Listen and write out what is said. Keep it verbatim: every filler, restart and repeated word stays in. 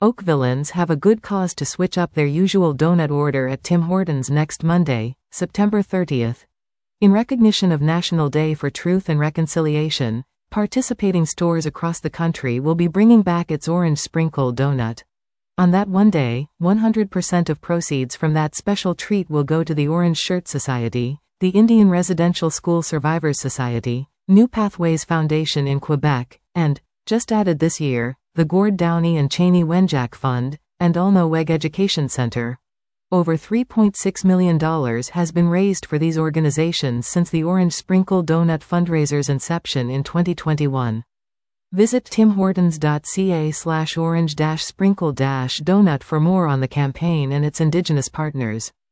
Oakvillans have a good cause to switch up their usual donut order at Tim Hortons next Monday, September thirtieth. In recognition of National Day for Truth and Reconciliation, participating stores across the country will be bringing back its orange sprinkle donut. On that one day, one hundred percent of proceeds from that special treat will go to the Orange Shirt Society, the Indian Residential School Survivors Society, New Pathways Foundation in Quebec, and, just added this year, the Gord Downie and Cheney Wenjack Fund, and Ulno Weg Education Center. Over three point six million dollars has been raised for these organizations since the Orange Sprinkle Donut fundraiser's inception in twenty twenty-one. Visit timhortons.ca slash orange dash sprinkle dash donut for more on the campaign and its indigenous partners.